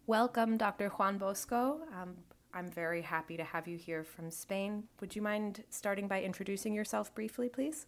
Welcome, Dr. Juan Bosco. I'm very happy to have you here from Spain. Would you mind starting by introducing yourself briefly, please?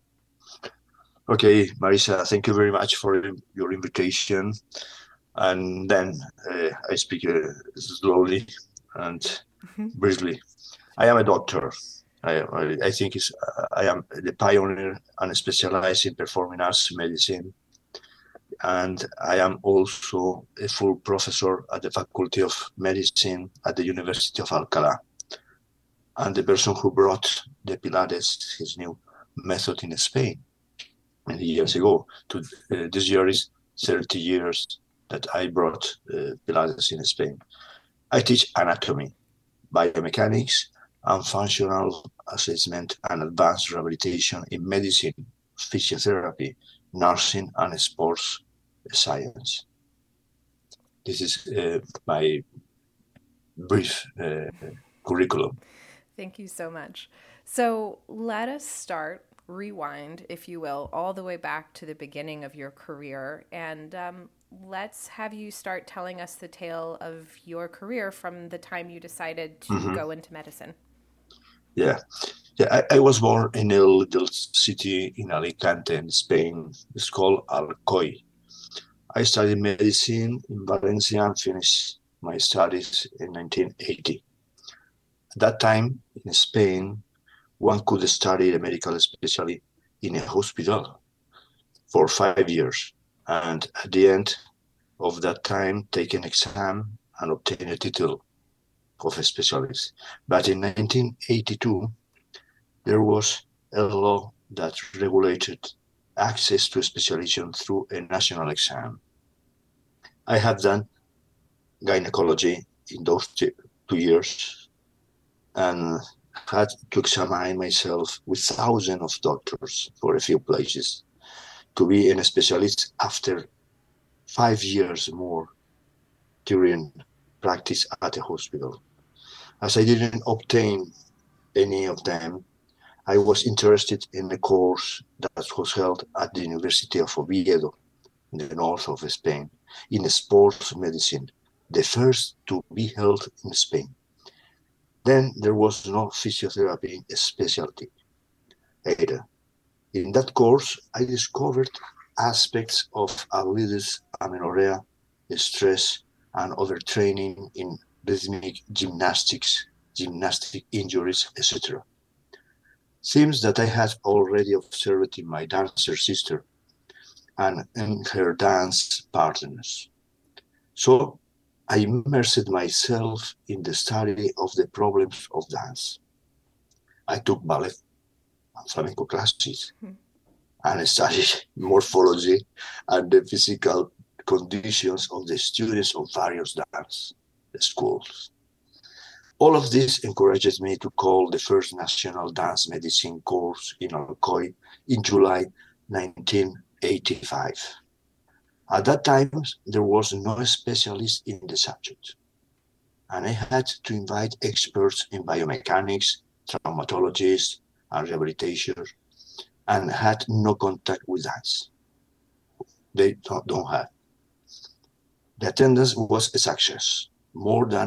Okay, Marisa, thank you very much for your invitation. And then I speak slowly and briefly. I am a doctor. I think I am the pioneer and specialized in performing arts medicine. And I am also a full professor at the Faculty of Medicine at the University of Alcalá. And the person who brought the Pilates, his new method in Spain many years ago. This year is 30 years that I brought Pilates in Spain. I teach anatomy, biomechanics, and functional assessment and advanced rehabilitation in medicine, physiotherapy, nursing, and sports science. This is my brief curriculum. Thank you so much. So let us start, rewind, if you will, all the way back to the beginning of your career. And let's have you start telling us the tale of your career from the time you decided to go into medicine. Yeah. I was born in a little city in Alicante, in Spain. It's called Alcoy. I studied medicine in Valencia and finished my studies in 1980. At that time, in Spain, one could study a medical specialty in a hospital for 5 years, and at the end of that time, take an exam and obtain a title of a specialist. But in 1982, there was a law that regulated access to specialization through a national exam. I had done gynecology in those 2 years and had to examine myself with thousands of doctors for a few places to be a specialist after 5 years more during practice at a hospital. As I didn't obtain any of them, I was interested in a course that was held at the University of Oviedo in the north of Spain in sports medicine, the first to be held in Spain. Then there was no physiotherapy specialty either. In that course, I discovered aspects of arthritis, amenorrhea, stress, and overtraining in rhythmic gymnastics, gymnastic injuries, etc. Themes that I had already observed in my dancer sister and in her dance partners. So I immersed myself in the study of the problems of dance. I took ballet and flamenco classes and studied morphology and the physical conditions of the students of various dance schools. All of this encourages me to call the first national dance medicine course in Alcoy in July 1985. At that time, there was no specialist in the subject, and I had to invite experts in biomechanics, traumatologists, and rehabilitators, and had no contact with dance. They don't have. The attendance was a success. More than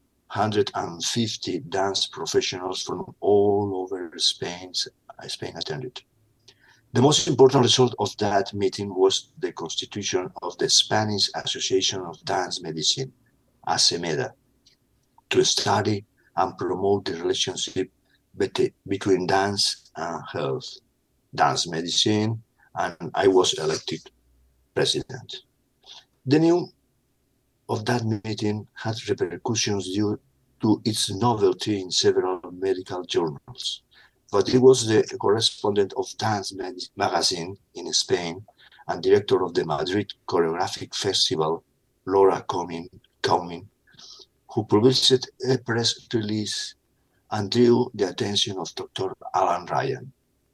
150 dance professionals from all over Spain attended. The most important result of that meeting was the constitution of the Spanish Association of Dance Medicine, ASEMEDA, to study and promote the relationship between dance and health, dance medicine, and I was elected president. The news of that meeting had repercussions due to its novelty in several medical journals. But he was the correspondent of Dance Magazine in Spain and director of the Madrid Choreographic Festival, Laura Comyn, who published a press release and drew the attention of Dr. Alan Ryan.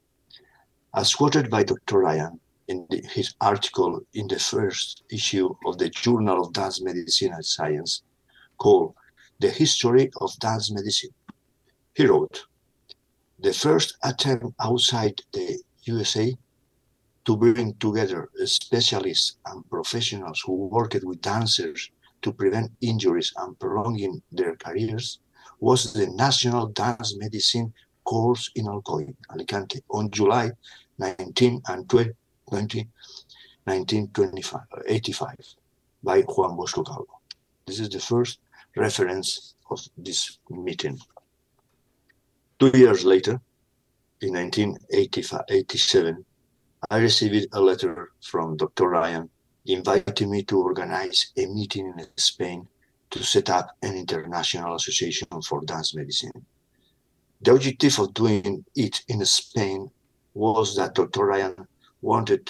As quoted by Dr. Ryan in his article in the first issue of the Journal of Dance Medicine and Science, called The History of Dance Medicine, he wrote, "The first attempt outside the USA to bring together specialists and professionals who worked with dancers to prevent injuries and prolonging their careers was the National Dance Medicine course in Alcoy, Alicante, on July 19 and 20, 1985 by Juan Bosco Calvo. This is the first reference of this meeting. 2 years later, in 1987, I received a letter from Dr. Ryan inviting me to organize a meeting in Spain to set up an international association for dance medicine. The objective of doing it in Spain was that Dr. Ryan wanted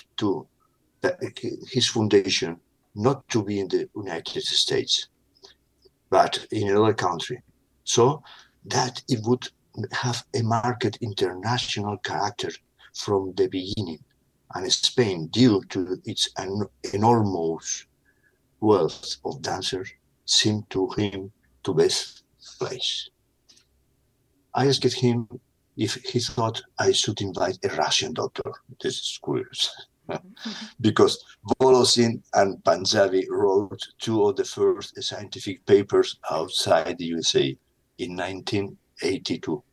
his foundation not to be in the United States, but in another country, so that it would have a marked international character from the beginning. And Spain, due to its enormous wealth of dancers, seemed to him the best place. I asked him if he thought I should invite a Russian doctor. This is curious. Because Volosin and Panjabi wrote two of the first scientific papers outside the USA in 1982.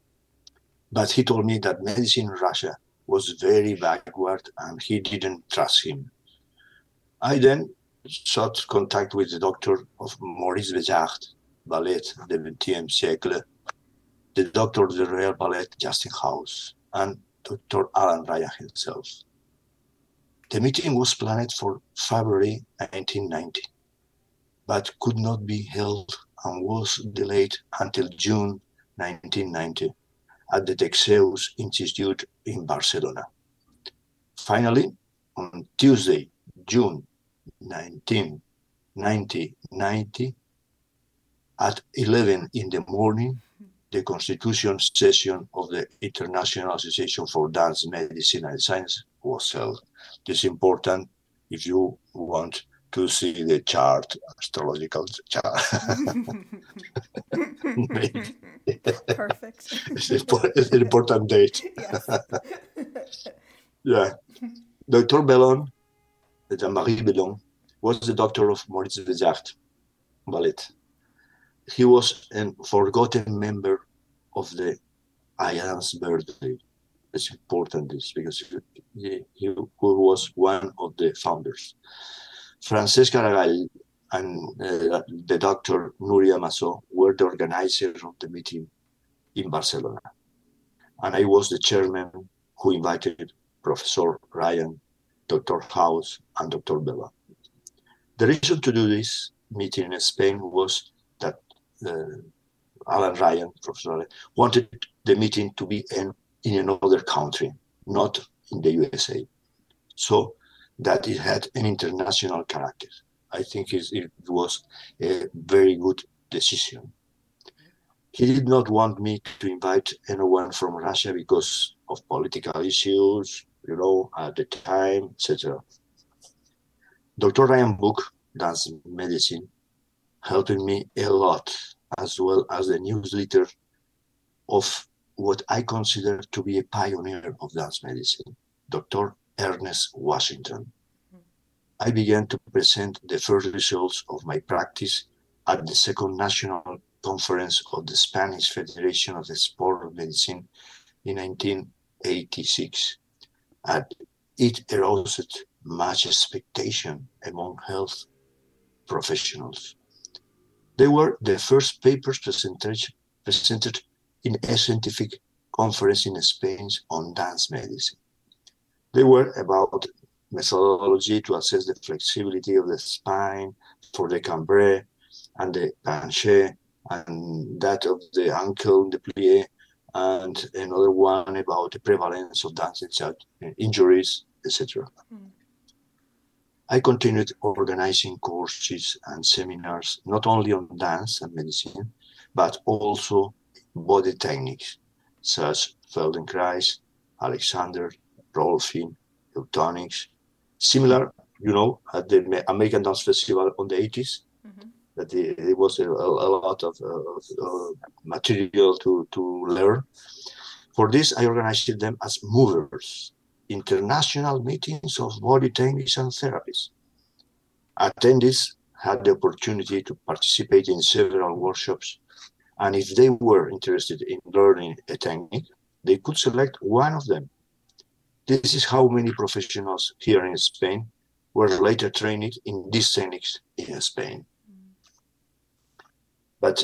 But he told me that medicine in Russia was very backward and he didn't trust him. I then sought contact with the doctor of Maurice Béjart, ballet du XXe siècle, the doctor of the Royal Ballet, Justin House, and Dr. Alan Ryan himself. The meeting was planned for February 1990, but could not be held and was delayed until June 1990 at the Texeus Institute in Barcelona. Finally, on Tuesday, June 19, 1990, at 11 in the morning, the Constitution session of the International Association for Dance, Medicine and Science was held. This is important if you want to see the chart, astrological chart. Perfect. It's an important date. Yes. Yeah. Dr. Bellon, Jean-Marie Bellon, was the doctor of Maurice Béjart ballet. He was a forgotten member of the Alliance birthday. It's important this because he was one of the founders. Francesca Aragall and the doctor Nuria Massot were the organizers of the meeting in Barcelona. And I was the chairman who invited Professor Ryan, Dr. House, and Dr. Bellon. The reason to do this meeting in Spain was that Alan Ryan, Professor Ryan, wanted the meeting to be in another country, not in the USA, so that it had an international character. I think it was a very good decision. He did not want me to invite anyone from Russia because of political issues, at the time, etc. Dr. Ryan's book, Dance Medicine, helped me a lot, as well as the newsletter of what I consider to be a pioneer of dance medicine, Dr. Ernest Washington. I began to present the first results of my practice at the second national conference of the Spanish Federation of the Sport of Medicine in 1986. And it aroused much expectation among health professionals. They were the first papers presented in a scientific conference in Spain on dance medicine. They were about methodology to assess the flexibility of the spine for the cambre and the penché, and that of the ankle, the plie, and another one about the prevalence of dance injuries, etc. I continued organizing courses and seminars, not only on dance and medicine, but also body techniques, such Feldenkrais, Alexander, Rolfing, Eutonics. Similar, at the American Dance Festival on the 80s, that there was a lot of material to learn. For this, I organized them as movers, international meetings of body techniques and therapies. Attendees had the opportunity to participate in several workshops. And if they were interested in learning a technique, they could select one of them. This is how many professionals here in Spain were later trained in these techniques in Spain. But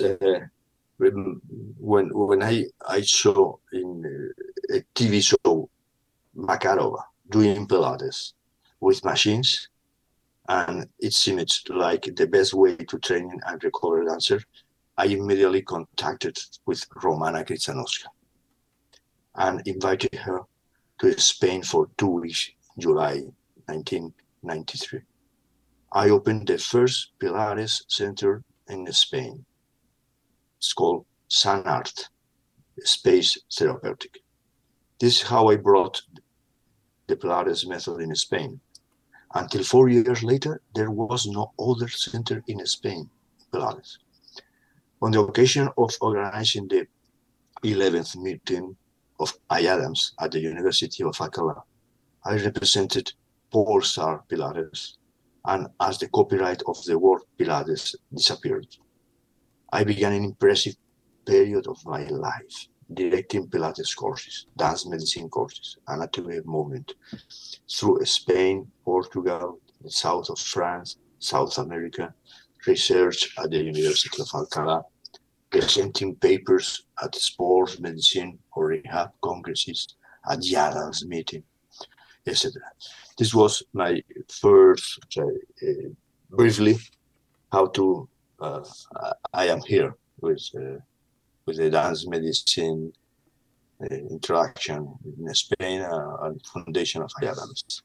when I saw in a TV show Makarova doing Pilates with machines, and it seemed like the best way to train and recover a dancer, I immediately contacted with Romana Krzyzanowska and invited her to Spain for 2 weeks in July 1993. I opened the first Pilates center in Spain. It's called SunArt, Space Therapeutic. This is how I brought the Pilates method in Spain. Until 4 years later, there was no other center in Spain, Pilates. On the occasion of organizing the 11th meeting of IADAMS at the University of Alcalá, I represented Polestar Pilates, and as the copyright of the word Pilates disappeared, I began an impressive period of my life directing Pilates courses, dance medicine courses, anatomy of movement through Spain, Portugal, the south of France, South America, research at the University of Alcalá, presenting papers at sports medicine or rehab congresses, at IADAMS meeting, etc. This was my first, briefly, how to I am here with the dance medicine interaction in Spain and foundation of IADAMS.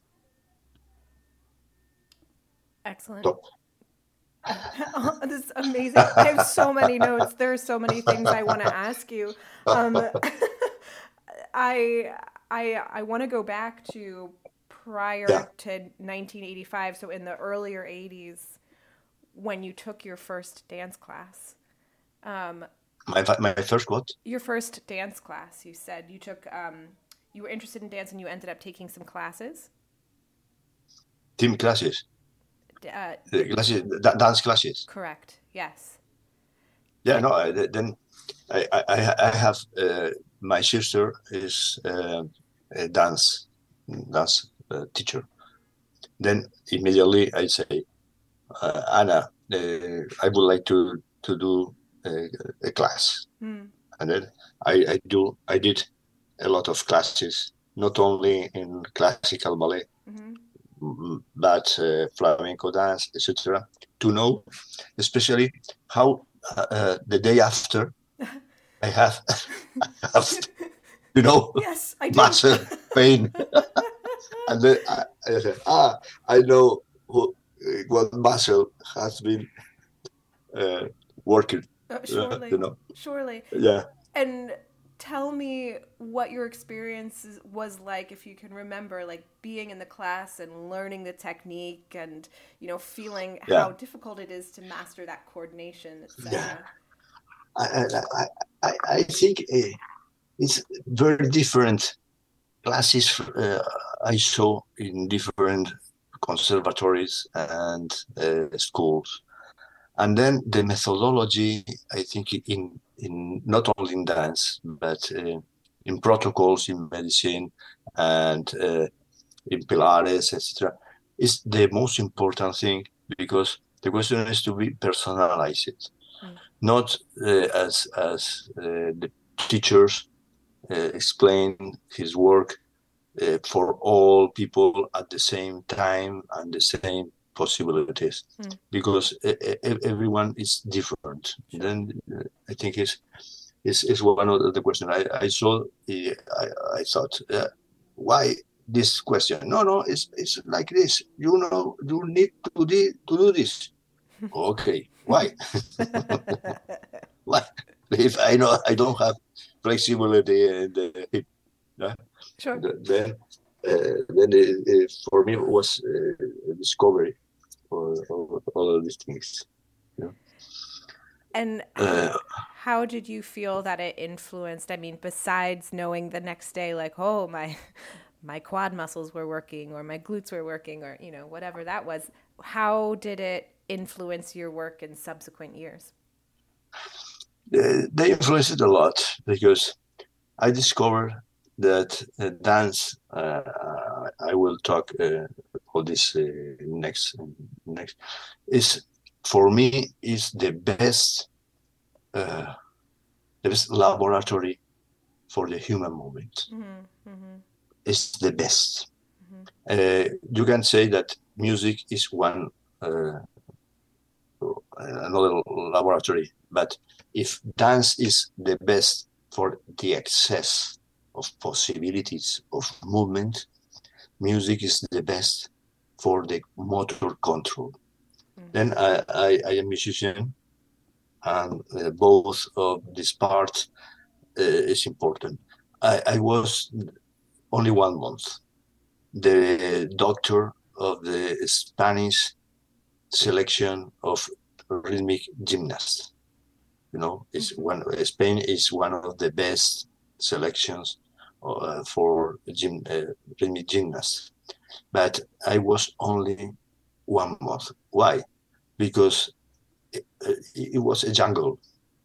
Excellent. Top. Oh, this is amazing. I have so many notes. There are so many things I want to ask you. I want to go back to prior to 1985, so in the earlier 80s, when you took your first dance class. My first what? Your first dance class. You said you took. You were interested in dance, and you ended up taking some classes. Team classes. Dance classes. Correct. Yes. Yeah. No. Then I have my sister is a dance teacher. Then immediately I say, Anna, I would like to do a class. And then I did a lot of classes, not only in classical ballet, but flamenco dance, etc. To know, especially how the day after I have yes, I do. muscle pain, and then I said, I know what muscle has been working. Surely, surely. Yeah. And tell me what your experience was like, if you can remember, like being in the class and learning the technique, and feeling how difficult it is to master that coordination, etc. I think it's very different classes I saw in different conservatories and schools. And then the methodology, I think, in not only in dance, but in protocols in medicine and in Pilates, etc., is the most important thing, because the question is to be personalized, not as the teachers explain his work for all people at the same time and the same possibilities, because everyone is different. Sure. Then I think is one of the question I saw. I thought, why this question? No, it's like this. You need to do this. Okay, why? Why? If I know I don't have flexibility in the hip, sure. Then for me it was a discovery for all of these things. And how did you feel that it influenced? I mean, besides knowing the next day, like, oh, my quad muscles were working, or my glutes were working, or whatever that was. How did it influence your work in subsequent years? They influenced it a lot because I discovered that dance. I will talk about this next. Is for me is uh, the best laboratory for the human movement. It's the best. You can say that music is one another laboratory, but if dance is the best for the excess of possibilities of movement, music is the best for the motor control. Then I am a musician, and both of these parts is important. I was only 1 month the doctor of the Spanish selection of rhythmic gymnasts. Spain is one of the best selections for rhythmic gymnasts. But I was only 1 month. Why? Because it was a jungle.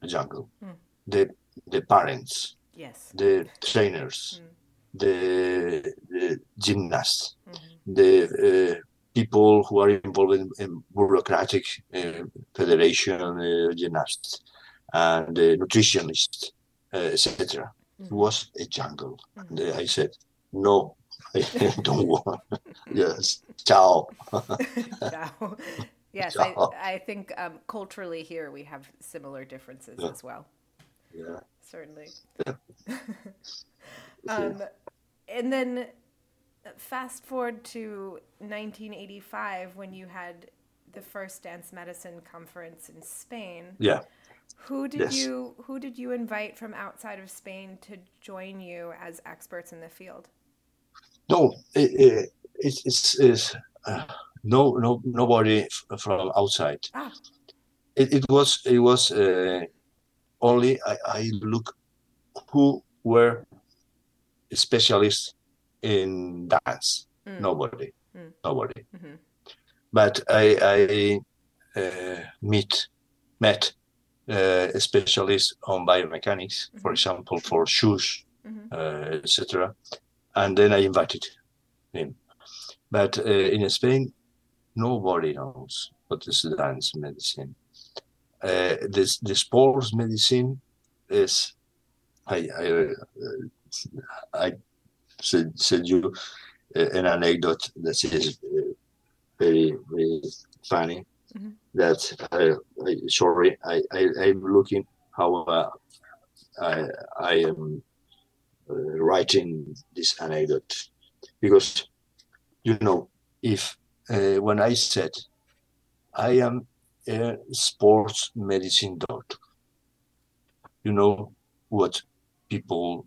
The parents, yes, the trainers, the gymnasts, the people who are involved in bureaucratic federation gymnasts, and the nutritionists, etc. It was a jungle. And I said, no, I don't want. Yes, ciao. Ciao. Yes, Ciao. I think culturally here we have similar differences as well. Yeah. Certainly. Yeah. And then fast forward to 1985 when you had the first dance medicine conference in Spain. Yeah. Who did you invite from outside of Spain to join you as experts in the field? No, it's nobody from outside. Ah. It was only I look who were specialists in dance. Nobody. But I met specialists on biomechanics, for example, for shoes, etc. And then I invited him. But in Spain, nobody knows what is dance medicine. The sports medicine is I said you an anecdote that is very very funny. That I'm looking how I am writing this anecdote, because if when I said I am a sports medicine doctor, you know what people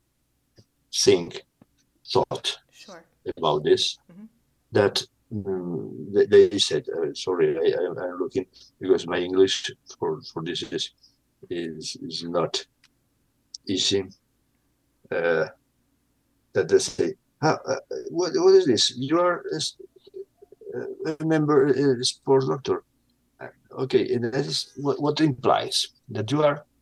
thought about this. That they said, sorry, I'm looking, because my English for this is not easy. That they say, what is this? You are a member, a sports doctor. Okay, and that is what implies that you are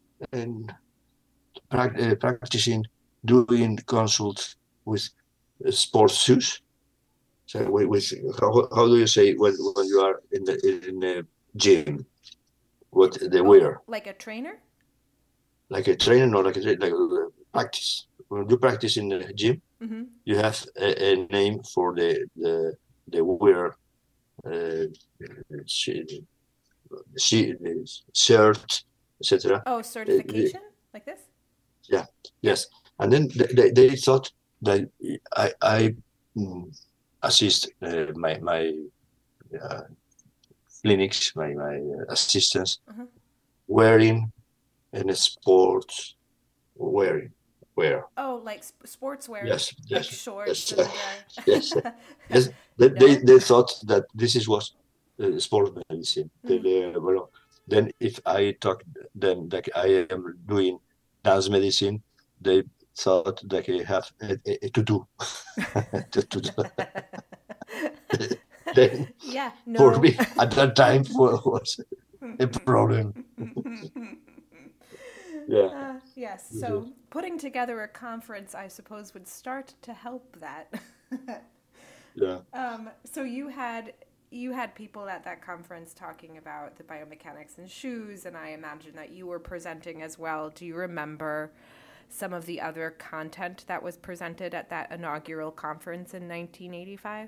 practicing, doing consults with sports shoes. So how do you say when you are in the gym, what they wear? Like a trainer? Like a trainer, or like a practice. When you practice in the gym, you have a name for the wear, shirt, etc. Oh, certification like this? Yeah. Yes. And then they thought that I assist my clinics, my assistants, wearing in a sports wear. Oh, like sportswear. Yes. Like shorts. Yes. Yes. They thought that this was sports medicine. Then if I talk them like I am doing dance medicine, they thought that I have to do. then Yeah, for no. me at that time was a problem. Yeah. Yes, so putting together a conference, I suppose, would start to help that. Yeah. So you had people at that conference talking about the biomechanics in shoes, and I imagine that you were presenting as well. Do you remember some of the other content that was presented at that inaugural conference in 1985?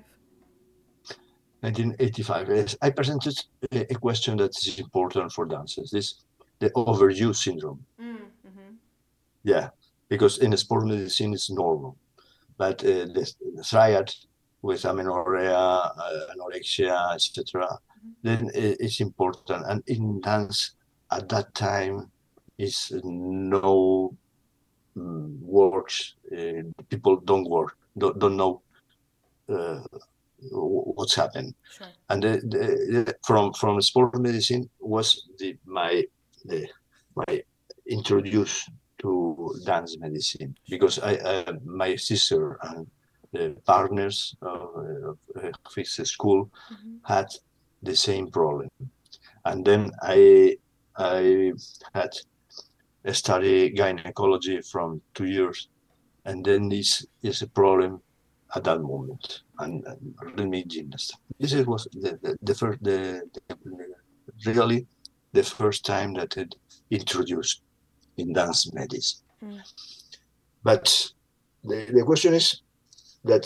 1985. Yes, I presented a question that is important for dancers. This the overuse syndrome. Mm-hmm. Yeah, because in sport medicine it's normal, but the triad with amenorrhea, anorexia, etc., then it's important. And in dance at that time is no works. People don't know what's happened. Sure. And from sport medicine was my introduce to dance medicine, because my sister and the partners of fixed school had the same problem, and then I had studied gynecology from 2 years, and then this is a problem at that moment, and really gymnast. This was the first really the first time that it introduced in dance medicine. But the question is that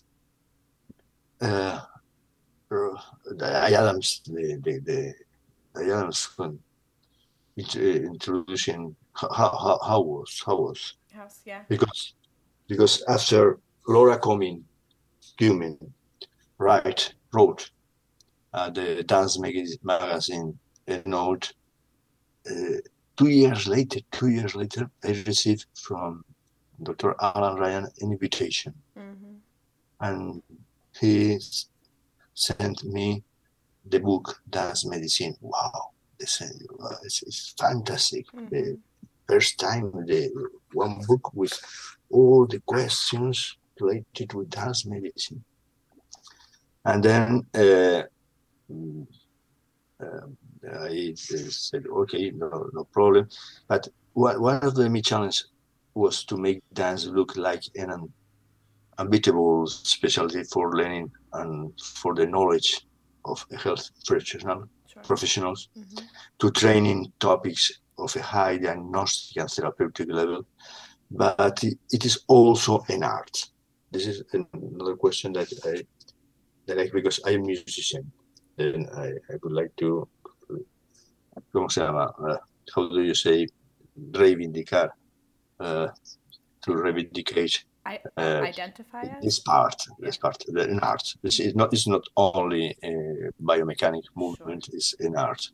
the Adams, the Adams introduction, how was House, yeah. because after Laura Cumming wrote the dance magazine a note. 2 years later, I received from Dr. Alan Ryan an invitation, and he sent me the book Dance Medicine. Wow, it's fantastic. The first time the one book with all the questions related with dance medicine, and then I said, okay, no problem. But one of the main challenges was to make dance look like an unbeatable specialty for learning and for the knowledge of health professionals to train in topics of a high diagnostic and therapeutic level. But it is also an art. This is another question that I like, because I'm a musician, and I would like to, ¿cómo se llama? How do you say, reivindicar? To reivindicate Identify this part, in art. This is not. It's not only a biomechanic movement. Sure. It's an art,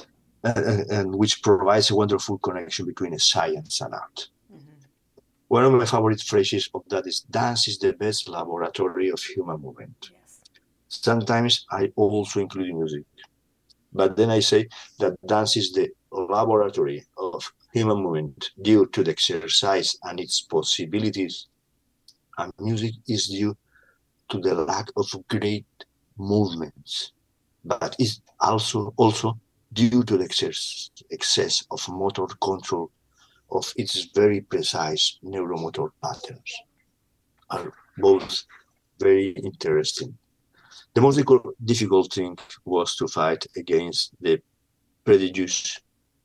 and which provides a wonderful connection between a science and art. One of my favorite phrases of that is, "Dance is the best laboratory of human movement." Yes. Sometimes I also include music, but then I say that dance is the laboratory of human movement due to the exercise and its possibilities, and music is due to the lack of great movements, but it's also due to the excess of motor control of its very precise neuromotor patterns. Are both very interesting. The most difficult thing was to fight against the prejudices.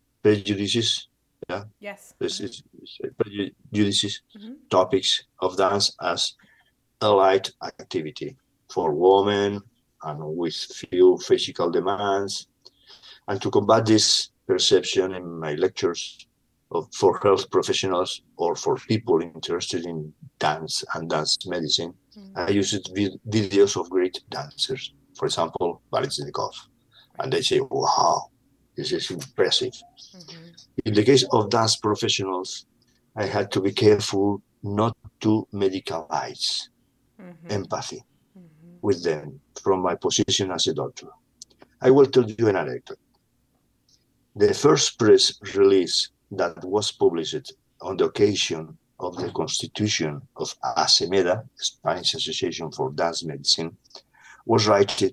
Yeah. Yes. This is prejudices, topics of dance as a light activity for women and with few physical demands. And to combat this perception in my lectures for health professionals or for people interested in dance and dance medicine, I used videos of great dancers. For example, Balinsnikov. And they say, wow, this is impressive. In the case of dance professionals, I had to be careful not to medicalize empathy with them from my position as a doctor. I will tell you an anecdote. The first press release that was published on the occasion of the constitution of ASEMEDA, Spanish Association for Dance Medicine, was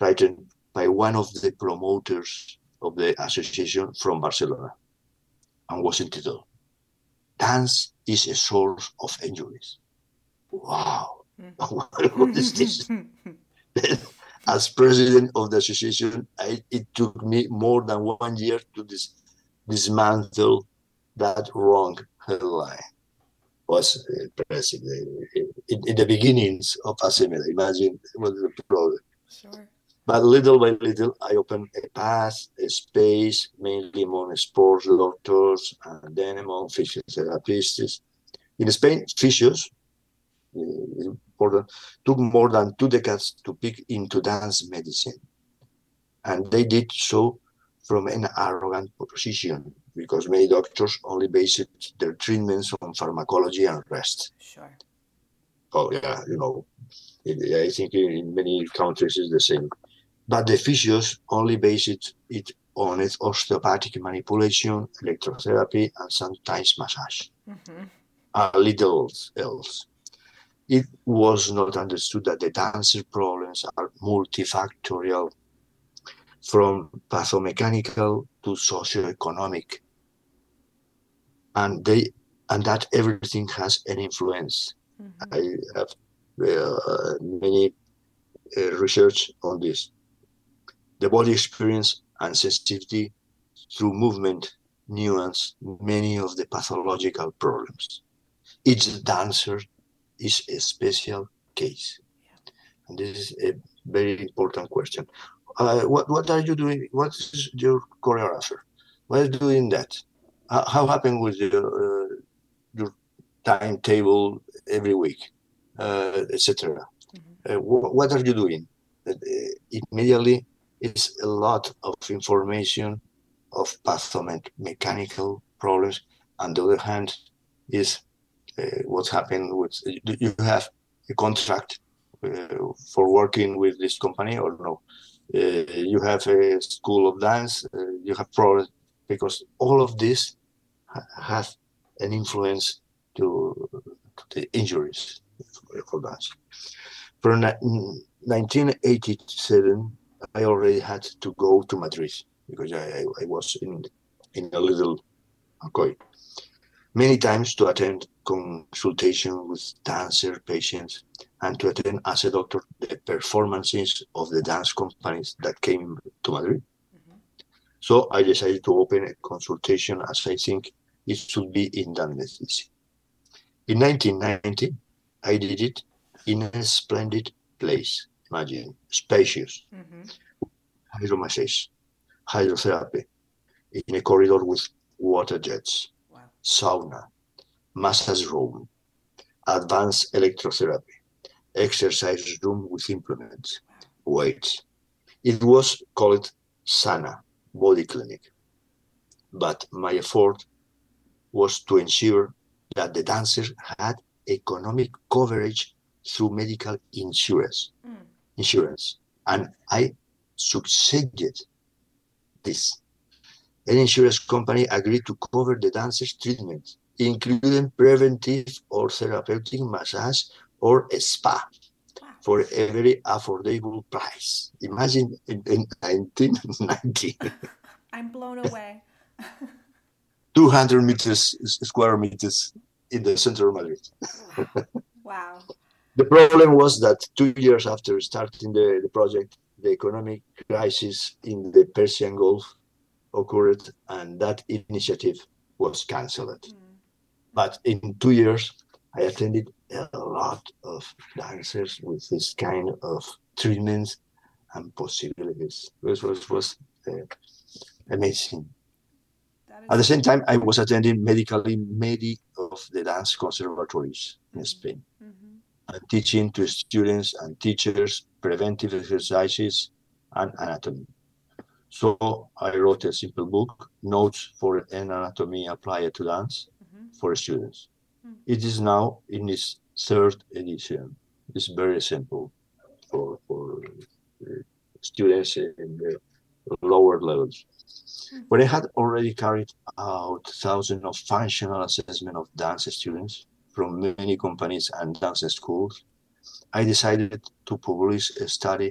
written by one of the promoters of the association from Barcelona, and was entitled, "Dance is a Source of Injuries." Wow, what is this? As president of the association, it took me more than 1 year to dismantle that wrong headline. Was impressive. In the beginnings of ASEMEDA, imagine what the problem. Sure. But little by little, I opened a path, a space, mainly among sports doctors and then among physiotherapists. In Spain, physios, important, took more than 2 decades to pick into dance medicine. And they did so from an arrogant position, because many doctors only based their treatments on pharmacology and rest. Sure. Oh, yeah, I think in many countries it's the same. But the physios only based it on its osteopathic manipulation, electrotherapy, and sometimes massage. Mm-hmm. A little else. It was not understood that the dancer problems are multifactorial, from pathomechanical to socioeconomic, and that everything has an influence. Mm-hmm. I have many research on this. The body experience and sensitivity through movement nuance many of the pathological problems. Each dancer is a special case. Yeah. And this is a very important question. What are you doing? What is your choreographer? What are you doing that? How happened with your timetable every week, etc.? Mm-hmm. What are you doing? Immediately, it's a lot of information of pathomechanical problems. On the other hand, is what's happened with, you have a contract for working with this company or no? You have a school of dance, you have problems, because all of this has an influence to the injuries for dance. From 1987, I already had to go to Madrid because I was in a little Alcoy many times to attend consultation with dancer patients and to attend as a doctor the performances of the dance companies that came to Madrid. Mm-hmm. So I decided to open a consultation, as I think it should be in dance medicine. In 1990, I did it in a splendid place. Imagine, spacious, hydromassage, hydrotherapy, in a corridor with water jets, wow, sauna, massage room, advanced electrotherapy, exercise room with implements, wow, weights. It was called Sana Body Clinic. But my effort was to ensure that the dancers had economic coverage through medical insurance. And I succeeded this. An insurance company agreed to cover the dancer's treatment, including preventive or therapeutic massage or a spa, for a very affordable price. Imagine in 1990. I'm blown away. 200 square meters in the center of Madrid. Wow. The problem was that 2 years after starting the project, the economic crisis in the Persian Gulf occurred, and that initiative was cancelled. But in 2 years, I attended a lot of dancers with this kind of treatments and possibilities. It was amazing. At the same time, I was attending many of the dance conservatories in Spain, and teaching to students and teachers preventive exercises and anatomy. So I wrote a simple book, Notes for an Anatomy Applied to Dance, for students. It is now in its 3rd edition. It's very simple for students in the lower levels. When I had already carried out thousands of functional assessment of dance students from many companies and dance schools, I decided to publish a study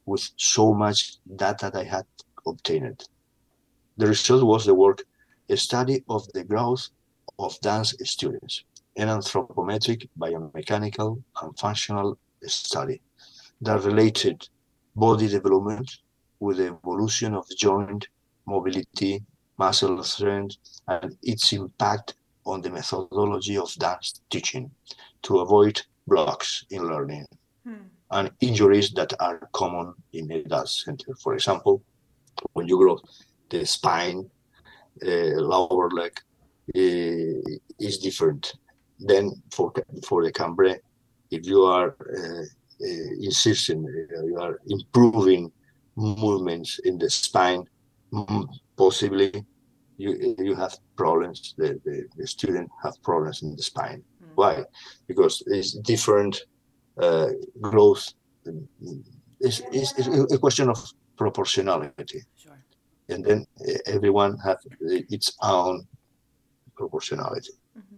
with so much data that I had obtained. The result was the work, a study of the growth of dance students, an anthropometric, biomechanical, and functional study that related body development with the evolution of joint mobility, muscle strength, and its impact on the methodology of dance teaching to avoid blocks in learning and injuries that are common in a dance center. For example, when you grow the spine, lower leg is different. Then for the cambre, if you are insisting, you are improving movements in the spine, possibly you have problems. The student have problems in the spine. Why? Because it's different growth. It's a question of proportionality. Sure. And then everyone has its own proportionality.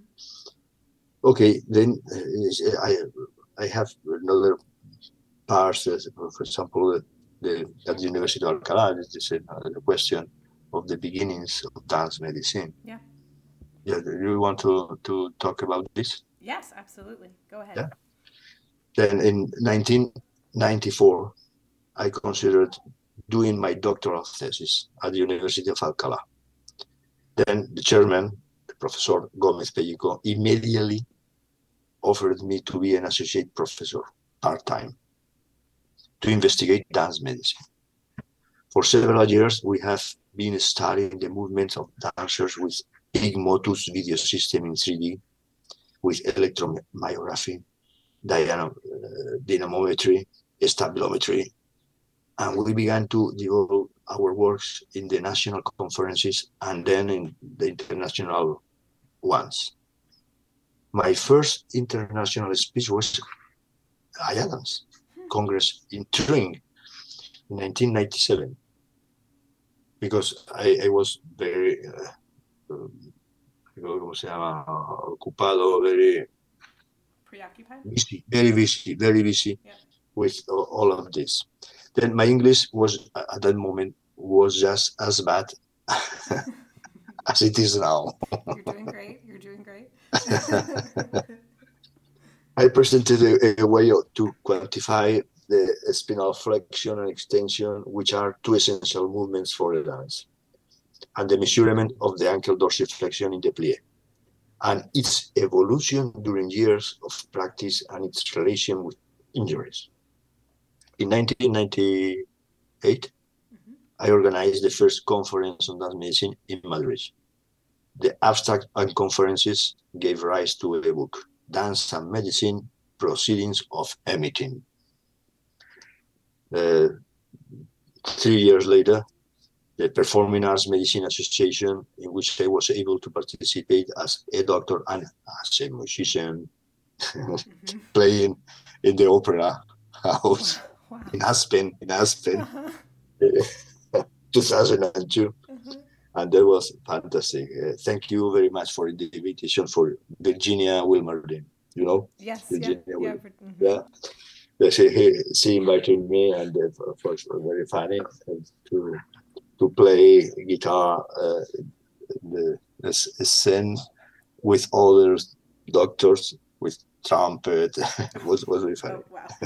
Okay, then I have another part, for example, at the University of Alcalá. This is a question of the beginnings of dance medicine. Yeah. Yeah, do you want to talk about this? Yes, absolutely. Go ahead. Yeah. Then in 1994, I considered doing my doctoral thesis at the University of Alcalá. Then the chairman, Professor Gomez Pellico, immediately offered me to be an associate professor part-time to investigate dance medicine. For several years, we have been studying the movements of dancers with Igmotus video system in 3D, with electromyography, dynamometry, stabilometry, and we began to develop our works in the national conferences and then in the international ones. My first international speech was IADANS Congress in Turin in 1997, because I was very ocupado, very preoccupied, very busy yeah. with all of this. Then my English was at that moment was just as bad as it is now. You're doing great. You're doing great. I presented a way to quantify the spinal flexion and extension, which are two essential movements for a dance, and the measurement of the ankle dorsiflexion in the plie, and its evolution during years of practice and its relation with injuries. In 1998, I organized the first conference on dance medicine in Madrid. The abstract and conferences gave rise to a book, Dance and Medicine, Proceedings of a Meeting. 3 years later, the Performing Arts Medicine Association, in which I was able to participate as a doctor and as a musician, playing in the opera house. Wow. in Aspen, 2002. And that was fantastic. Thank you very much for the invitation for Virginia Wilmerding. You know? Yes. Virginia Yeah. She invited me, and it was very funny to play guitar in the scene with other doctors with trumpet. It was very funny. Oh, wow.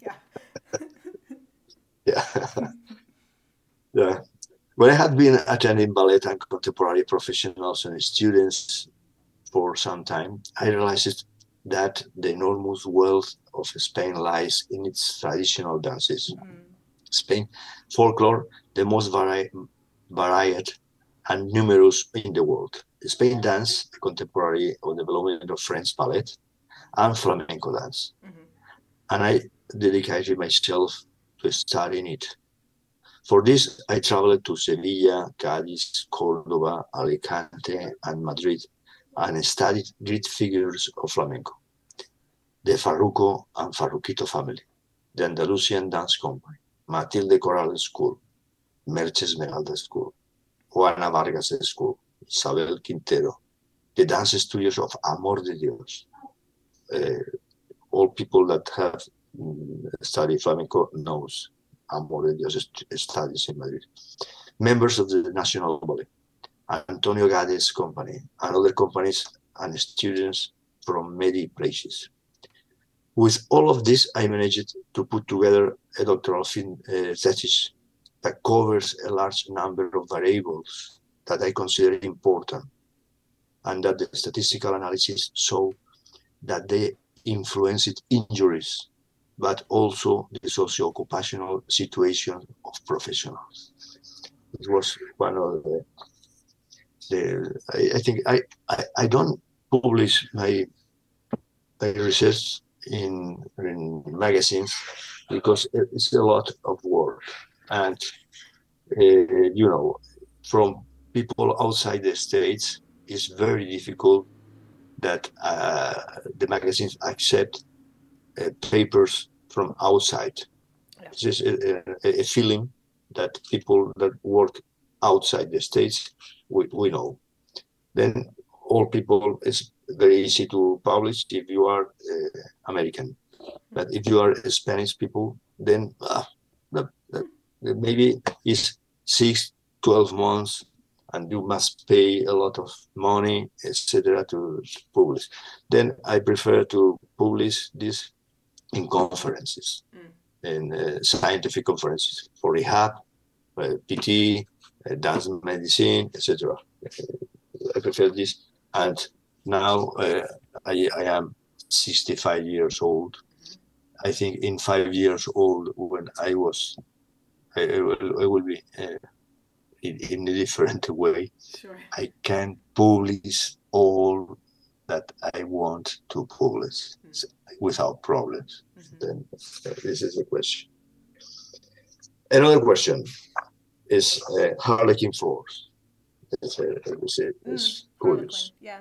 Yeah. Yeah. When I had been attending ballet and contemporary professionals and students for some time, I realized that the enormous wealth of Spain lies in its traditional dances. Spain folklore, the most varied and numerous in the world. Spain dance, the contemporary or development of French ballet, and flamenco dance. And I dedicated myself to studying it. For this, I traveled to Sevilla, Cádiz, Córdoba, Alicante, and Madrid, and studied great figures of flamenco. The Farruco and Farruquito family, the Andalusian Dance Company, Matilde Coral School, Merche Esmeralda School, Juana Vargas School, Isabel Quintero, the dance studios of Amor de Dios. All people that have studied flamenco knows more than just studies in Madrid. Members of the National Ballet, Antonio Gades company, and other companies and students from many places. With all of this, I managed to put together a doctoral thesis that covers a large number of variables that I consider important, and that the statistical analysis show that they influenced injuries, but also the socio-occupational situation of professionals. It was one of I think I don't publish my research in magazines because it's a lot of work, and from people outside the States, it's very difficult that the magazines accept papers from outside. Yeah. This is a feeling that people that work outside the States, we know. Then all people, it's very easy to publish if you are American. But if you are Spanish people, then maybe it's 6-12 months, and you must pay a lot of money, etc., to publish. Then I prefer to publish this in conferences, in scientific conferences for rehab, PT, dance medicine, etc. I prefer this. And now I am 65 years old. I think in 5 years old, when I will be in a different way. Sure. I can publish all that I want to publish without problems. Then this is the question. Another question is Harlequin floors. It's curious. Yeah.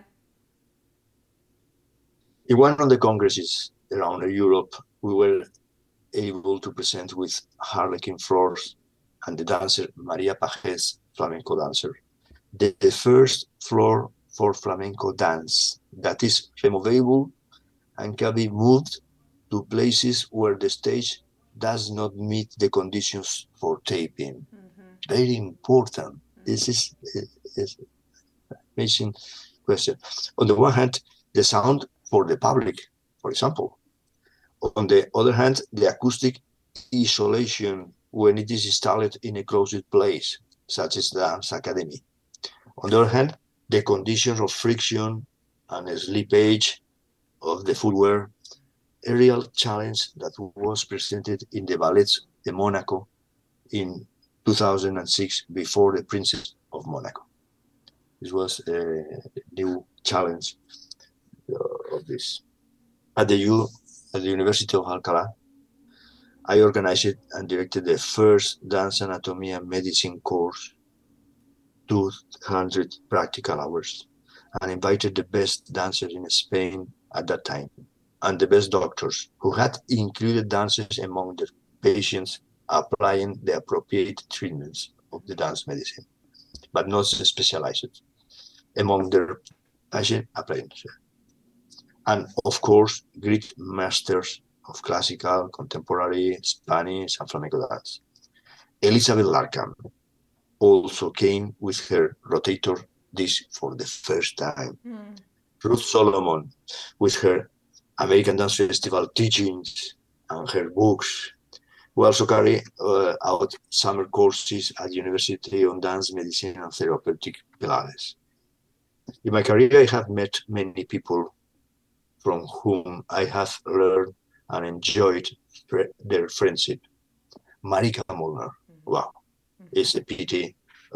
In one of the congresses around Europe, we were able to present with Harlequin floors and the dancer Maria Pajés, flamenco dancer, the first floor for flamenco dance that is removable and can be moved to places where the stage does not meet the conditions for taping. Very important. This is an amazing question. On the one hand, the sound for the public, for example. On the other hand, the acoustic isolation when it is installed in a closed place, such as the dance academy. On the other hand, the conditions of friction and slippage of the footwear, a real challenge that was presented in the Ballets de Monaco in 2006 before the Princess of Monaco. This was a new challenge of this. At the University of Alcalá, I organized and directed the first dance anatomy and medicine course, 200 practical hours, and invited the best dancers in Spain at that time, and the best doctors, who had included dancers among the patients applying the appropriate treatments of the dance medicine, but not specialized among their patient appliance. And of course, Greek masters of classical, contemporary, Spanish, and flamenco dance. Elizabeth Larkham also came with her rotator disc for the first time. Ruth Solomon with her American Dance Festival teachings and her books. We also carry out summer courses at University on Dance, Medicine, and Therapeutic Pilates. In my career, I have met many people from whom I have learned and enjoyed their friendship. Marika Molnar, wow, is a PT,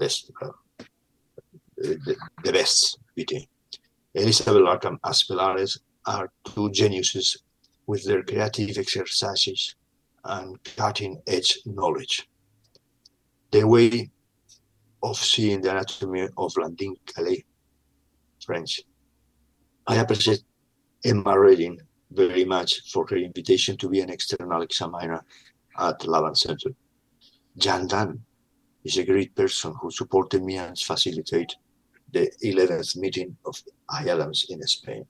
the best PT. Elizabeth Larkham as Pilares are two geniuses with their creative exercises and cutting-edge knowledge. The way of seeing the anatomy of Landine Calais, French. I appreciate Emma Redding very much for her invitation to be an external examiner at Laban Center. Jan Dan is a great person who supported me and facilitated the 11th meeting of IADAMS in Spain.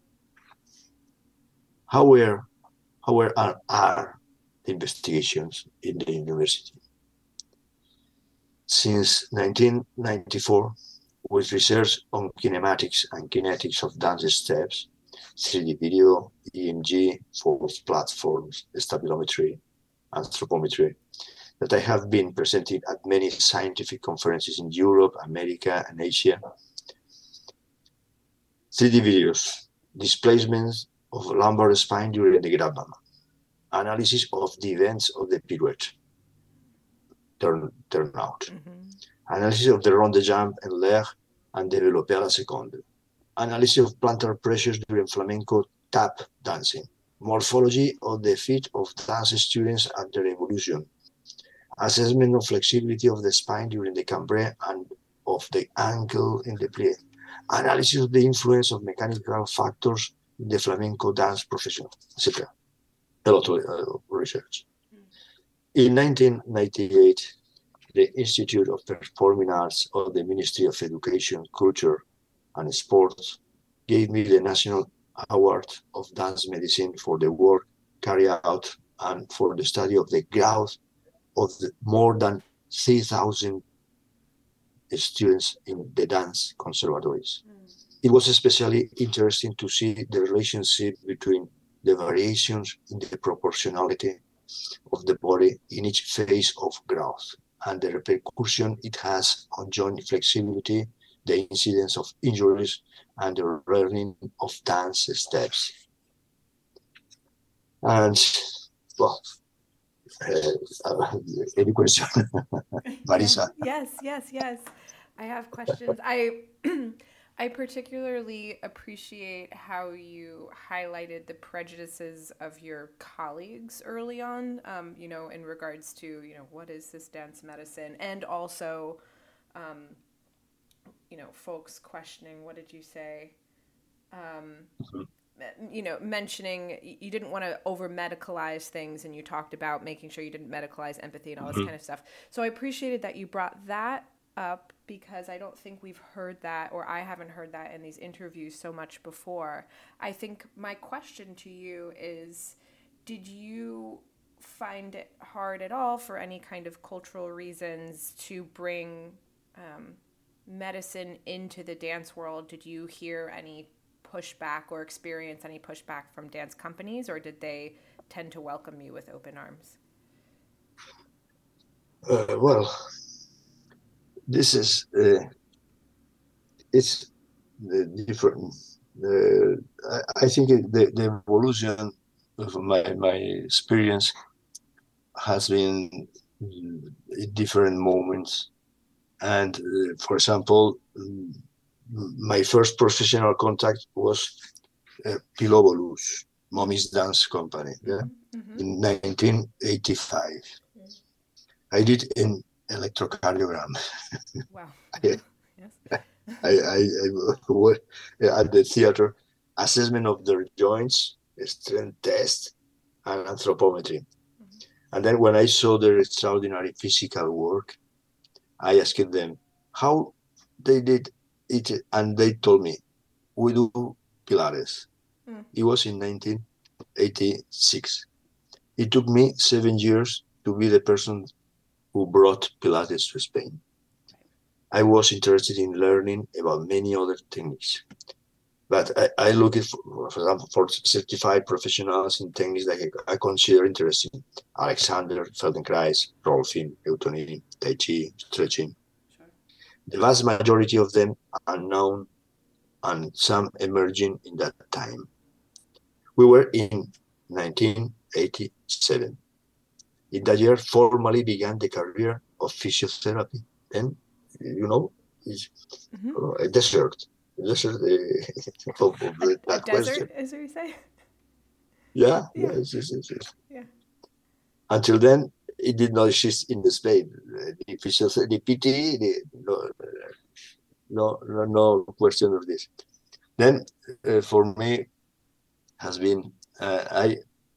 How are the investigations in the university? since 1994 with research on kinematics and kinetics of dance steps, 3D video, EMG, force platforms, stabilometry, anthropometry, that I have been presenting at many scientific conferences in Europe, America, and Asia. 3D videos, displacements of lumbar spine during the grab, analysis of the events of the pirouette, turnout, analysis of the rond de jambe and l'air and développé à la seconde, analysis of plantar pressures during flamenco tap dancing, morphology of the feet of dance students at their evolution, assessment of flexibility of the spine during the cambre and of the ankle in the plie, analysis of the influence of mechanical factors in the flamenco dance profession, etc. A lot of research. In 1998, the Institute of Performing Arts of the Ministry of Education, Culture, and Sports gave me the National Award of Dance Medicine for the work carried out and for the study of the growth of the more than 3,000 students in the dance conservatories. It was especially interesting to see the relationship between the variations in the proportionality of the body in each phase of growth and the repercussion it has on joint flexibility, the incidence of injuries, and the learning of dance steps. And, well, any question? Marisa? Yes. I have questions. I particularly appreciate how you highlighted the prejudices of your colleagues early on, in regards to, what is this dance medicine? And also, folks questioning, what did you say? Mentioning you didn't want to over medicalize things, and you talked about making sure you didn't medicalize empathy and all this kind of stuff. So I appreciated that you brought that up, because I don't think we've heard that, or I haven't heard that in these interviews so much before. I think my question to you is, did you find it hard at all, for any kind of cultural reasons, to bring medicine into the dance world? Did you hear any pushback or experience any pushback from dance companies, or did they tend to welcome you with open arms? Well, this is it's different. I think the evolution of my experience has been in different moments. And for example, my first professional contact was Pilobolus, Mommy's Dance Company, in 1985. I did an electrocardiogram. Wow. I worked at the theater, assessment of their joints, strength test, and anthropometry. And then when I saw their extraordinary physical work, I asked them how they did it, and they told me, we do Pilates. It was in 1986. It took me 7 years to be the person who brought Pilates to Spain. I was interested in learning about many other techniques, but I looked for example, for certified professionals in techniques that I consider interesting: Alexander, Feldenkrais, Rolfing, Eutonini, Tai Chi, stretching. Sure. The vast majority of them are known, and some emerging in that time. We were in 1987. In that year, formally began the career of physiotherapy. Then, it's a desert. Of that question. As you say? Yeah. Yes. Yeah. Until then, it did not exist in the Spain. The physiotherapy, the PT, no question of this. Then, for me, has been I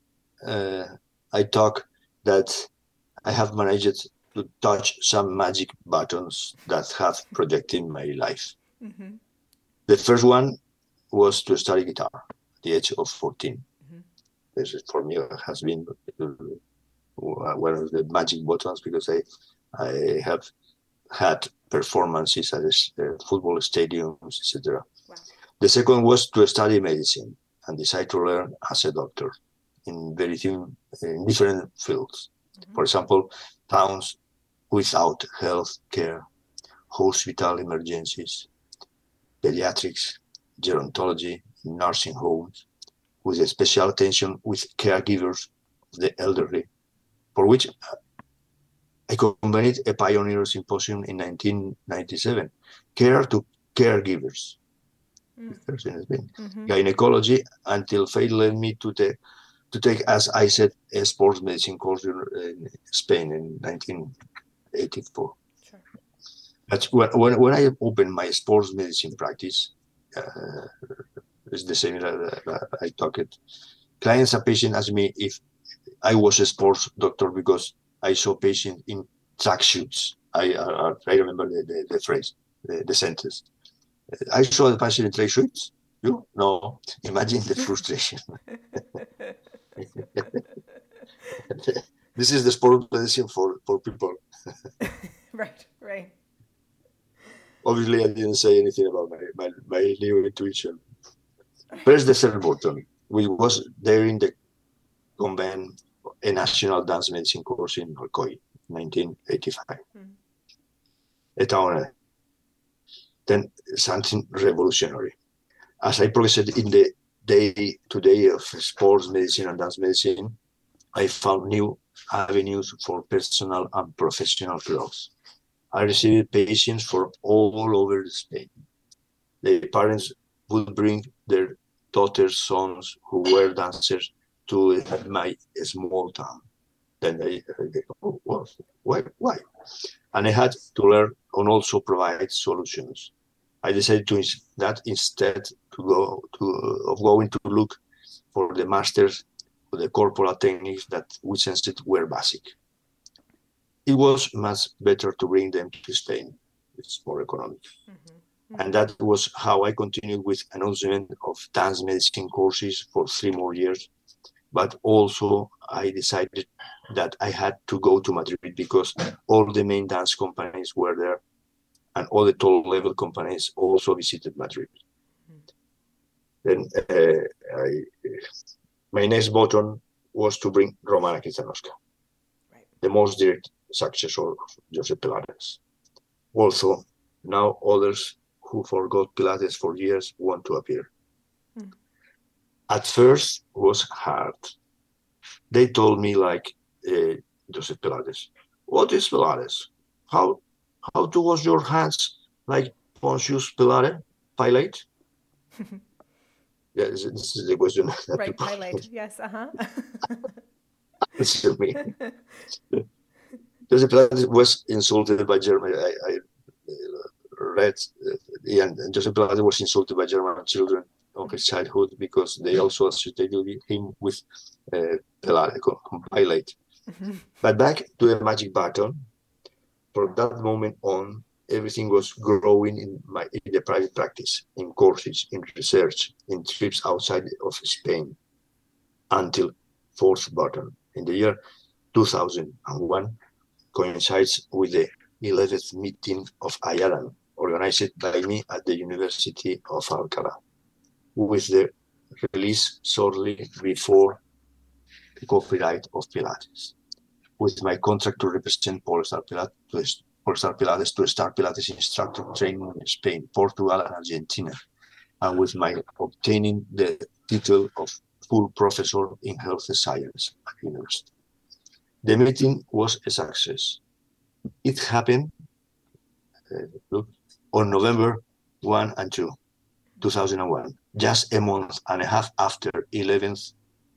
talk that I have managed to touch some magic buttons that have projected my life. The first one was to study guitar at the age of 14. This, for me, has been one of the magic buttons, because I have had performances at football stadiums, etc. Wow. The second was to study medicine and decide to learn as a doctor in different fields. For example, towns without health care, hospital emergencies, pediatrics, gerontology, nursing homes, with a special attention with caregivers of the elderly, for which I convened a pioneer symposium in 1997, Care to Caregivers. First in Spain. Gynecology, until fate led me to take, as I said, a sports medicine course in Spain in 1984. Sure. That's when I opened my sports medicine practice. It's the same that I talked. Clients and patients asked me if I was a sports doctor because I saw patients in tracksuits. I remember the phrase, the sentence. I saw the patient in tracksuits. You? No. Imagine the frustration. This is the sports medicine for people. Right. Obviously, I didn't say anything about my new intuition. Press the third button. We was there in the convent a national dance medicine course in Alcoy, 1985. A town. Then something revolutionary. As I progressed in the day-to-day of sports medicine and dance medicine, I found new avenues for personal and professional growth. I received patients from all over Spain. The parents would bring their daughters, sons who were dancers to my small town. Then they go, well, why? And I had to learn and also provide solutions. I decided that instead of going to look for the masters or the corporal techniques that we sensed were basic. It was much better to bring them to Spain. It's more economic. And that was how I continued with announcement of dance medicine courses for 3 more years. But also I decided that I had to go to Madrid because all the main dance companies were there and all the top level companies also visited Madrid. Then my next button was to bring Romana Kristanovska, the most direct successor of Josep Pilates. Also, now others who forgot Pilates for years want to appear. At first was hard. They told me like, Josep Pilates, what is Pilates? How to wash your hands like Pontius Pilate? Yeah, this is the question. Right, Pilate, yes, Answer me. Josep Pilates was insulted by Germany. I read, and Josep Pilates was insulted by German children of his childhood because they also associated him with Pilate. But back to the magic button. From that moment on, everything was growing in the private practice, in courses, in research, in trips outside of Spain, until fourth button. In the year 2001, coincides with the 11th meeting of IADAN, organized by me at the University of Alcalá, with the release shortly before the copyright of Pilates, with my contract to represent Polestar Pilates to start Pilates instructor training in Spain, Portugal, and Argentina, and with my obtaining the title of full professor in health science at university. The meeting was a success. It happened on November 1 and 2, 2001, just a month and a half after 11th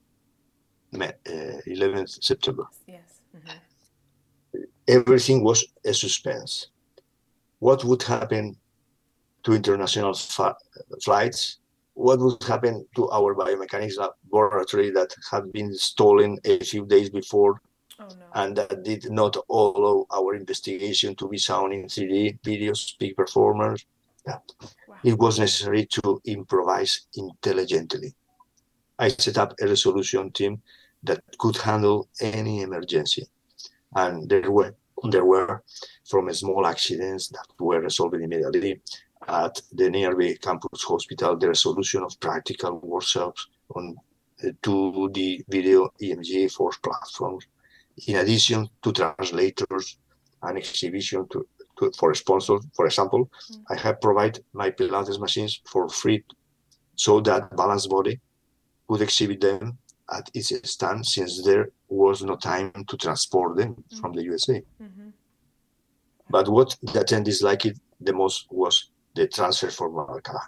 September. Yes. Everything was a suspense. What would happen to international flights? What would happen to our biomechanics laboratory that had been stolen a few days before? Oh, no. And that did not allow our investigation to be sound in 3D videos, peak performance? Yeah. Wow. It was necessary to improvise intelligently. I set up a resolution team that could handle any emergency. And there were There were from small accidents that were resolved immediately at the nearby campus hospital, the resolution of practical workshops on 2D video EMG force platforms, in addition to translators and exhibition for sponsors. For example, I have provided my Pilates machines for free so that Balanced Body could exhibit them at its stand, since there was no time to transport them from the USA. Mm-hmm. But what the attendees liked the most was the transfer from Alcalá,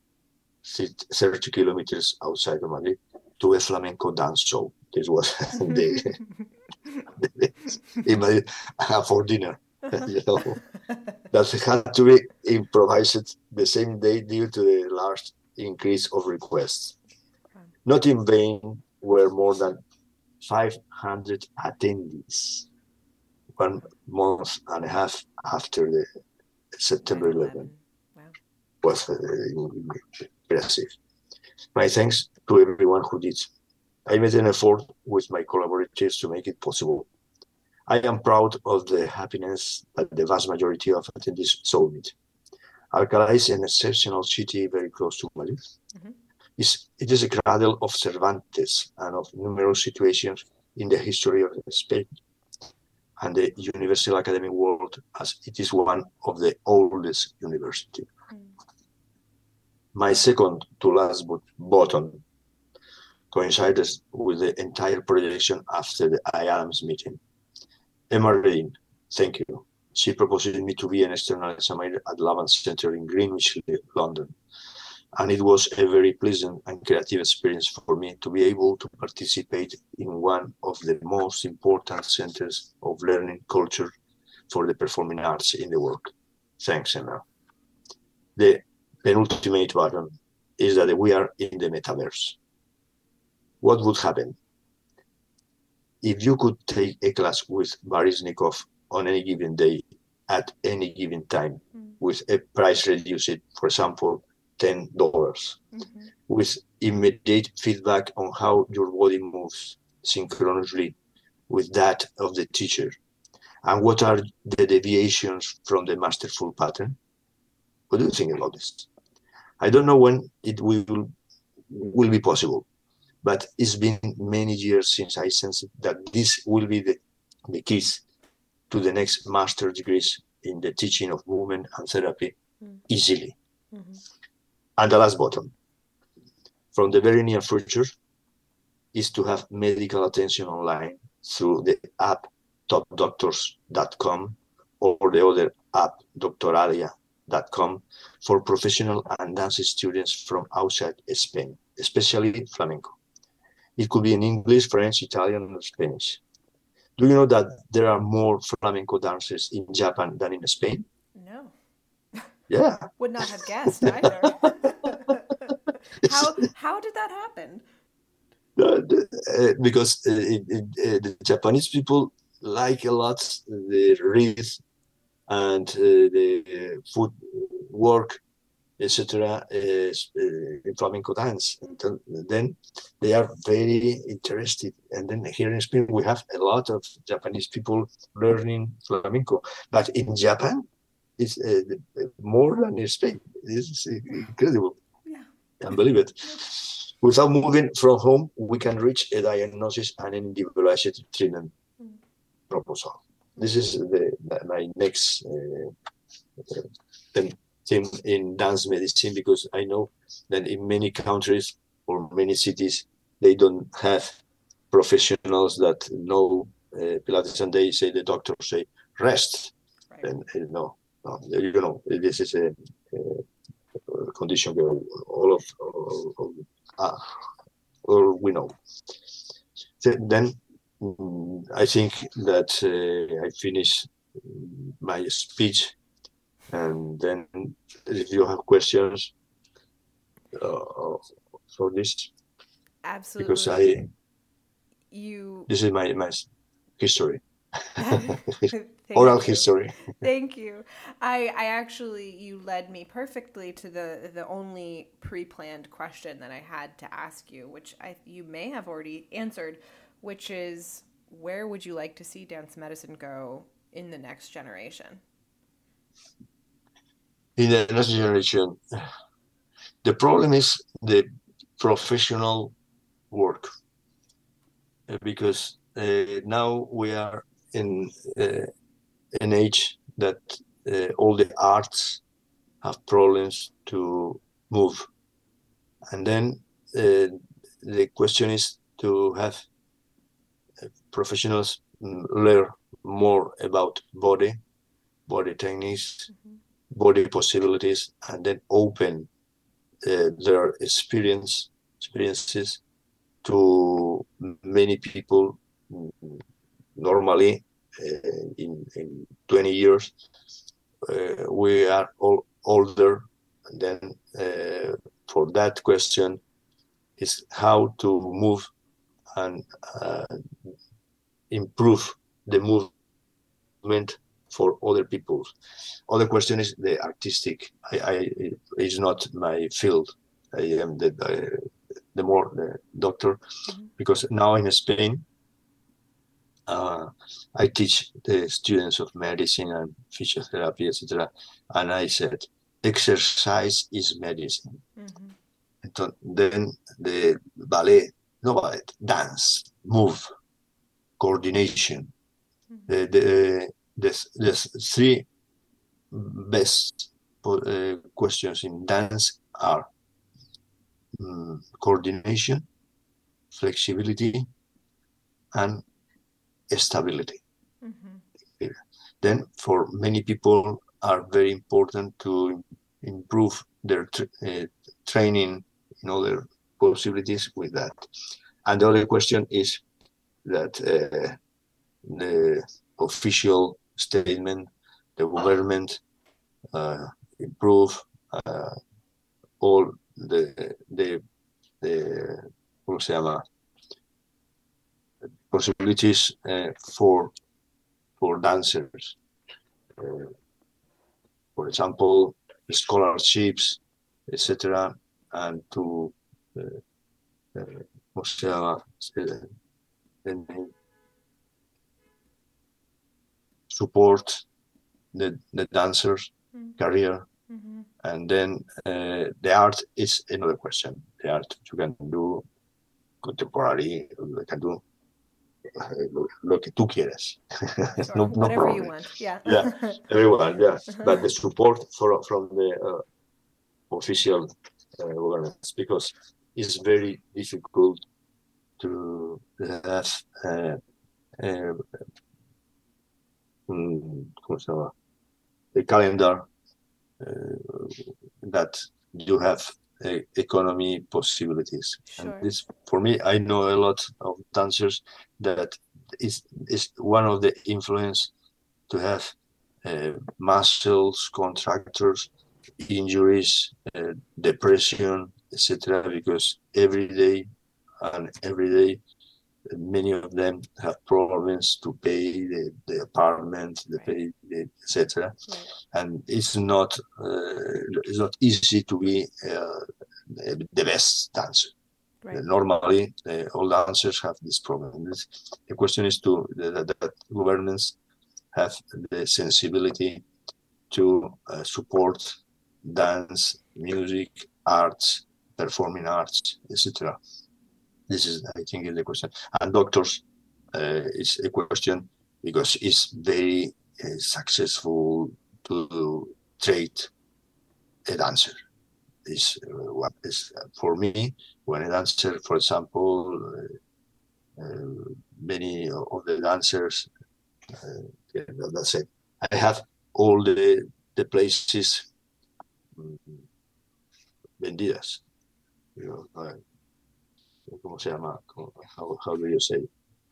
30 kilometers outside of Madrid, to a flamenco dance show. This was in Madrid for dinner, that had to be improvised the same day due to the large increase of requests. Not in vain were more than 500 attendees 1 month and a half after the September 11. Wow. Was impressive. My thanks to everyone who did. I made an effort with my collaborators to make it possible. I am proud of the happiness that the vast majority of attendees saw it. Alcalá is an exceptional city very close to Madrid. Mm-hmm. It is a cradle of Cervantes and of numerous situations in the history of Spain and the universal academic world, as it is one of the oldest universities. My second to last button coincides with the entire projection after the IAMS meeting. Emma Redding, thank you. She proposed me to be an external examiner at Lavant Center in Greenwich, London. And it was a very pleasant and creative experience for me to be able to participate in one of the most important centers of learning culture for the performing arts in the world. Thanks, Emma. The penultimate button is that we are in the metaverse. What would happen if you could take a class with Baryshnikov on any given day at any given time with a price reduced, for example, $10, with immediate feedback on how your body moves synchronously with that of the teacher? And what are the deviations from the masterful pattern? What do you think about this? I don't know when it will be possible, but it's been many years since I sensed that this will be the keys to the next master degrees in the teaching of movement and therapy easily. Mm-hmm. And the last button, from the very near future, is to have medical attention online through the app topdoctors.com or the other app doctoralia.com for professional and dance students from outside Spain, especially flamenco. It could be in English, French, Italian, or Spanish. Do you know that there are more flamenco dancers in Japan than in Spain? No. Yeah. Would not have guessed either. How did that happen? Because the Japanese people like a lot the rhythm and the footwork, etc. In flamenco dance. And then they are very interested. And then here in Spain, we have a lot of Japanese people learning flamenco. But in Japan, it's more than in Spain. This is incredible. Yeah. Can't believe it. Without moving from home, we can reach a diagnosis and an individualized treatment proposal. This is my next theme in dance medicine, because I know that in many countries or many cities, they don't have professionals that know Pilates, and they say, the doctors say, rest. Right. And no, this is a condition all we know. Then I think that I finish my speech, and then if you have questions for this, absolutely, because this is my history. Oral history. Thank you. I actually, you led me perfectly to the only pre-planned question that I had to ask you, which you may have already answered, which is, where would you like to see dance medicine go in the next generation? In the next generation, the problem is the professional work, because now we are in an age that all the arts have problems to move. And then the question is to have professionals learn more about body techniques, body possibilities, and then open their experiences to many people. Normally, in 20 years, we are all older. And then for that question is how to move and improve the movement for other people. Other question is the artistic. I is not my field. I am the doctor, because now in Spain, I teach the students of medicine and physiotherapy, etc. And I said, exercise is medicine. And then the ballet, dance, move, coordination. The three best questions in dance are coordination, flexibility, and stability. Then for many people are very important to improve their training in other possibilities with that. And the other question is that the official statement, the government improve all the ¿cómo se llama? Possibilities for dancers. For example, scholarships, etc. And to ¿cómo se llama? Support the dancers' career. And then the art is another question. The art, you can do contemporary, you can do lo que tú quieras. Sure. No whatever problem. You want, yeah. Yeah, everyone, yeah. But the support from the official governments, because it's very difficult to have a calendar that you have economy possibilities. Sure. And this, for me, I know a lot of dancers that is one of the influence to have muscles contractures, injuries, depression, etc. Because every day many of them have problems to pay the apartment, pay, etc. Right. And it's not easy to be the best dancer. Right. Normally, all dancers have this problem. The question is that governments have the sensibility to support dance, music, arts, performing arts, etc. This is, I think, is the question. And doctors is a question because it's very successful to treat a dancer. Is what is for me when a dancer, for example, many of the dancers, that's it. I have all the places vendidas. You know, ¿cómo se llama? How do you say?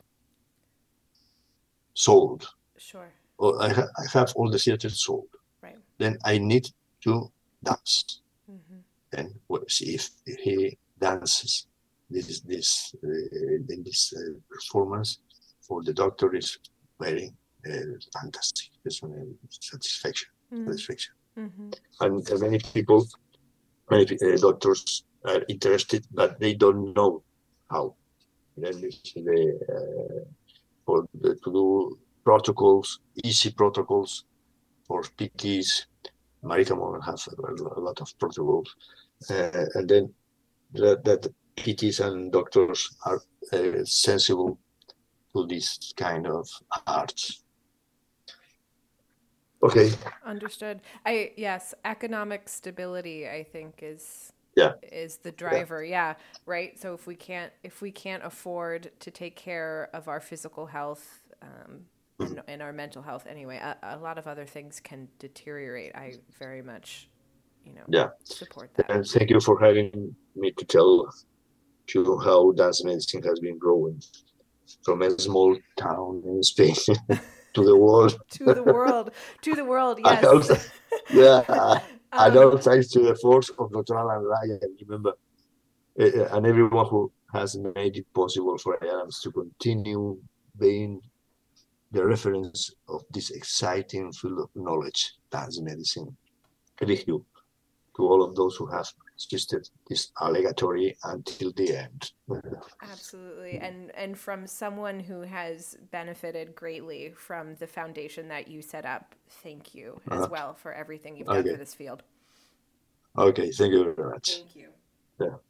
Sold. Sure. Or I have all the theaters sold. Right. Then I need to dance. And see if he dances this performance for the doctor is very fantastic. It's a satisfaction. And many people, many doctors are interested, but they don't know how. Then to do protocols, easy protocols for PTs. Marika Morgan has a lot of protocols. And then that PTs and doctors are sensible to this kind of arts. Okay. Understood. Yes, economic stability, I think, is Yeah. the driver. Yeah, right. So if we can't afford to take care of our physical health, and our mental health anyway, a lot of other things can deteriorate. I very much, support that. And thank you for having me to tell you how dance medicine has been growing from a small town in Spain to the world. To the world, I yes. also, yeah, I don't thanks to the force of Dr. Alan Ryan, remember, and everyone who has made it possible for Adams to continue being the reference of this exciting field of knowledge, dance medicine. Thank you to all of those who have assisted this allegatory until the end. Absolutely. And from someone who has benefited greatly from the foundation that you set up, thank you as well for everything you've done for this field. Okay, thank you very much. Thank you. Yeah.